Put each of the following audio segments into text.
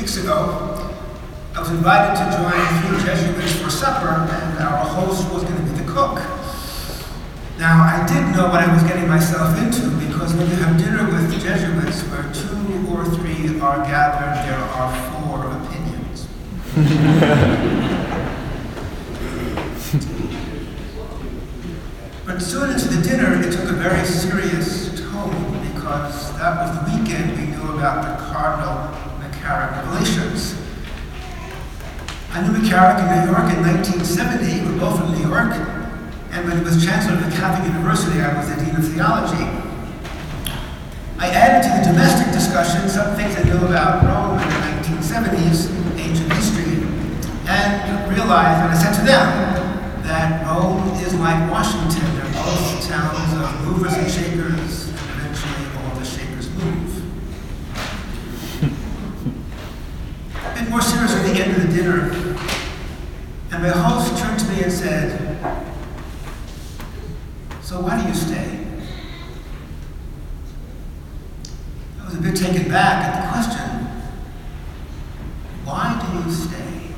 weeks ago, I was invited to join 3 Jesuits for supper, and our host was going to be the cook. Now, I did know what I was getting myself into, because when you have dinner with the Jesuits where 2 or 3 are gathered, there are 4 opinions. But soon into the dinner, it took a very serious tone, because that was the weekend we knew about the Cardinal McCarrick revelations. I knew McCarrick in New York in 1970. We're both from New York. And when he was chancellor of the Catholic University, I was the dean of theology. I added to the domestic discussion some things I knew about Rome in the 1970s, ancient history, and realized, and I said to them, that Rome is like Washington. They're both towns of movers and shakers, and eventually all the shakers move. A bit more serious at the end of the dinner, and my host turned to me and said, "So why do you stay?" I was a bit taken back at the question. Why do you stay?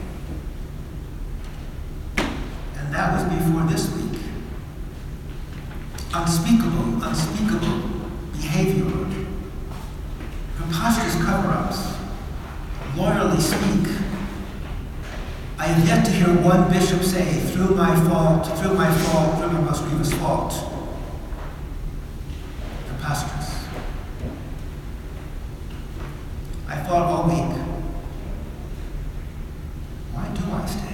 And that was before this week. Unspeakable behavior, preposterous cover-ups, loyally speak. I have yet to hear one bishop say, through my most grievous fault. Preposterous. I thought all week, why do I stay?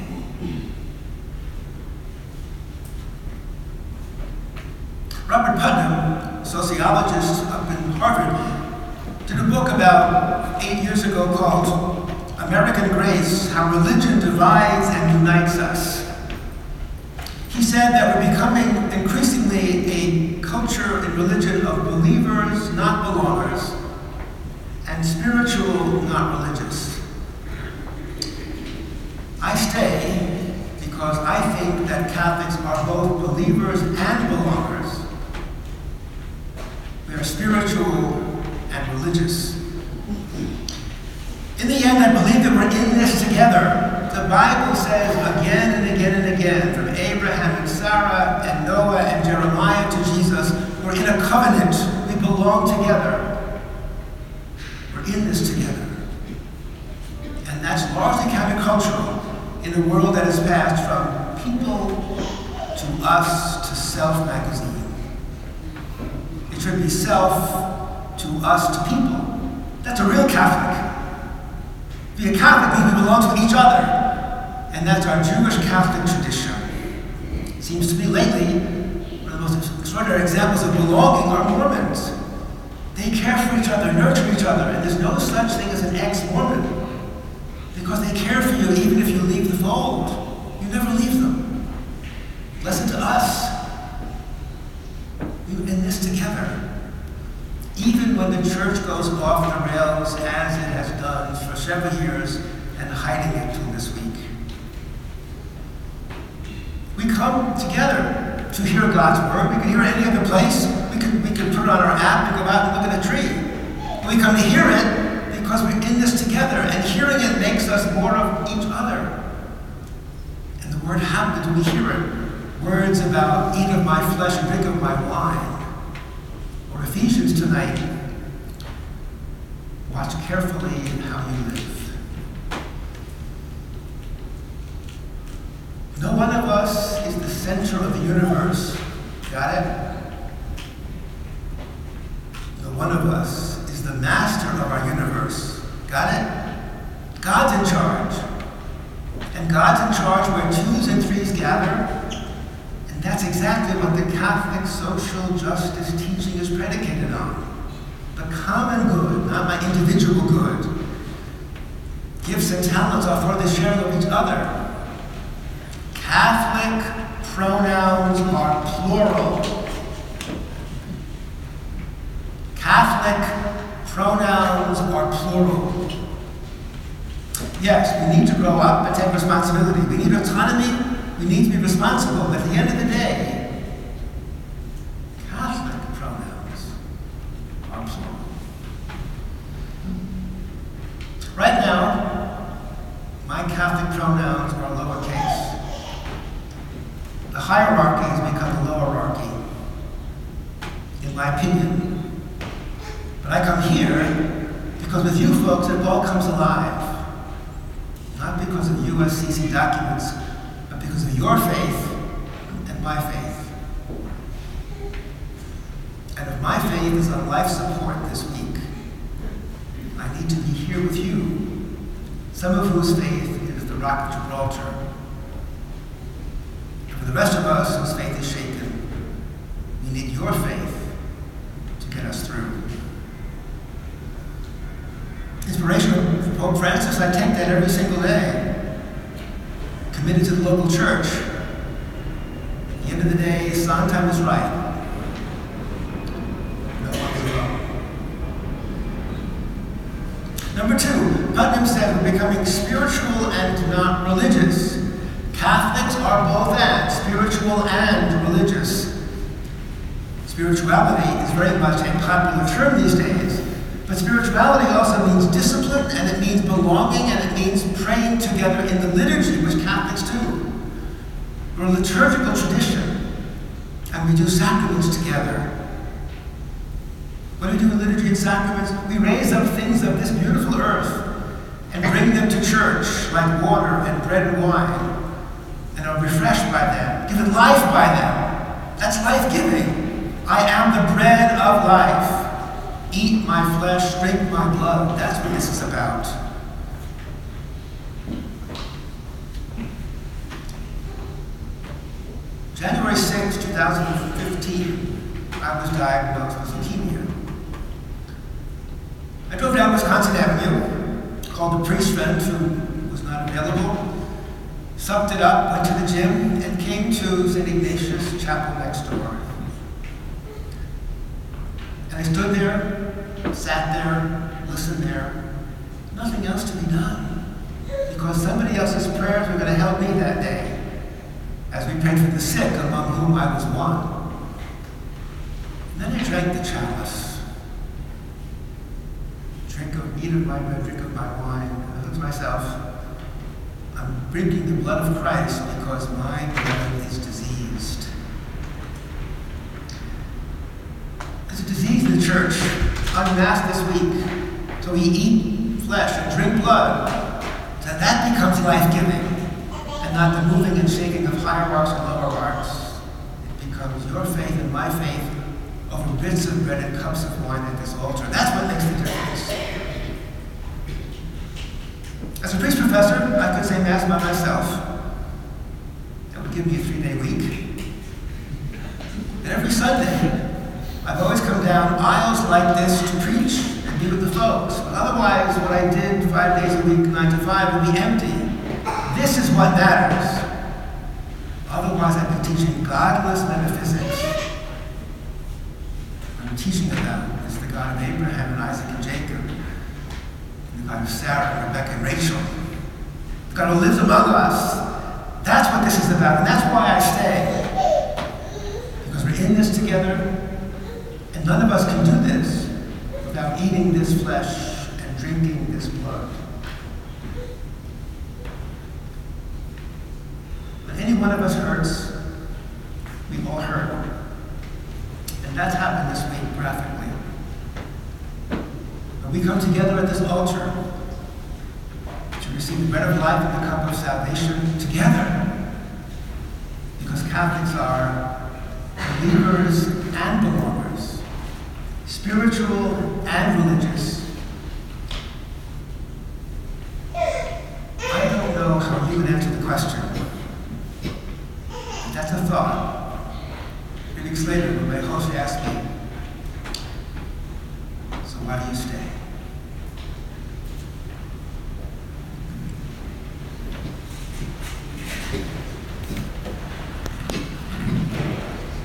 Robert Putnam, sociologist up in Harvard, did a book about 8 years ago called American Grace, How Religion Divides and Unites Us. He said that we're becoming increasingly a culture and religion of believers, not belongers, and spiritual, not religious. I stay because I think that Catholics are both believers and belongers. We are spiritual and religious. In the end, I believe that we're in this together. The Bible says again and again and again, from Abraham and Sarah and Noah and Jeremiah to Jesus, we're in a covenant. We belong together. We're in this together. And that's largely countercultural in a world that has passed from People to Us to Self magazine. It should be Self to Us to People. That's a real Catholic. Be a Catholic means we belong to each other. And that's our Jewish Catholic tradition. It seems to me lately, one of the most extraordinary examples of belonging are Mormons. They care for each other, nurture each other, and there's no such thing as an ex-Mormon. Because they care for you even if you leave the fold. You never leave them. Listen to us. We're in this together. Even when the church goes off the rails, as it has done for several years, and hiding it till this week. We come together to hear God's word. We can hear it any other place. We can put it on our app and go out and look at a tree. We come to hear it because we're in this together, and hearing it makes us more of each other. And the word happens when we hear it. Words about eat of my flesh and drink of my wine. Or Ephesians tonight, watch carefully how you live. No one of us is the center of the universe. Got it? No one of us is the master of our universe. Got it? God's in charge. And God's in charge where 2s and 3s gather. And that's exactly what the Catholic social justice teaching is predicated on. The common good, not my individual good. Gifts and talents are for the sharing of each other. Catholic pronouns are plural. Catholic pronouns are plural. Yes, we need to grow up and take responsibility. We need autonomy. We need to be responsible. But at the end of the day, Catholic pronouns are plural. Right now, Roman Catholic pronouns are lowercase. The hierarchy has become the lowerarchy, in my opinion. But I come here because with you folks it all comes alive. Not because of USCC documents, but because of your faith and my faith. And if my faith is on life support this week, I need to be here with you, some of whose faith is the Rock of Gibraltar. And for the rest of us whose faith is shaken, we need your faith to get us through. Inspiration from Pope Francis, I take that every single day. Committed to the local church. At the end of the day, Sondheim is right. No one is wrong. Number two, Putnam said we're becoming spiritual and not religious. Catholics are both and, spiritual and religious. Spirituality is very much a popular term these days. But spirituality also means discipline, and it means belonging, and it means praying together in the liturgy, which Catholics do. We're a liturgical tradition, and we do sacraments together. What do we do in liturgy and sacraments? We raise up things of this beautiful earth and bring them to church, like water and bread and wine, and are refreshed by them, given life by them. That's life-giving. I am the bread of life. Eat my flesh, drink my blood. That's what this is about. January 6, 2015, I was diagnosed with leukemia. I drove down Wisconsin Avenue, called a priest friend who was not available, sucked it up, went to the gym, and came to St. Ignatius Chapel next door. And I stood there, sat there, listened there, nothing else to be done. Because somebody else's prayers were going to help me that day, as we prayed for the sick, among whom I was one. And then I drank the chalice. Eat of my bread, drink of my wine. I thought to myself, I'm drinking the blood of Christ because my blood is diseased. There's a disease in the church, unmasked this week. So we eat flesh and drink blood. So that becomes life-giving, and not the moving and shaking of hierarchs and lowerarchs. It becomes your faith and my faith over bits of bread and cups of wine at this altar. That's what makes the difference. As a priest professor, I could say Mass by myself. That would give me a 3-day week. And every Sunday, I've always come down aisles like this to preach and be with the folks. But otherwise, what I did 5 days a week, 9 to 5, would be empty. This is what matters. Otherwise, I'd be teaching godless metaphysics. I'm teaching about is the God of Abraham and Isaac and Jacob, and the God of Sarah and Rebecca and Rachel, the God who lives among us. That's what this is about, and that's why I stay. Because we're in this together, and none of us can do this without eating this flesh and drinking this blood. When any one of us hurts, we all hurt. And that's happened this week graphically. When we come together at this altar to receive the bread of life and the cup of salvation together, because Catholics are believers and belongers, spiritual and religious. I don't know how you would answer the question, but that's a thought. 3 weeks later, when my host asked me, so why do you stay?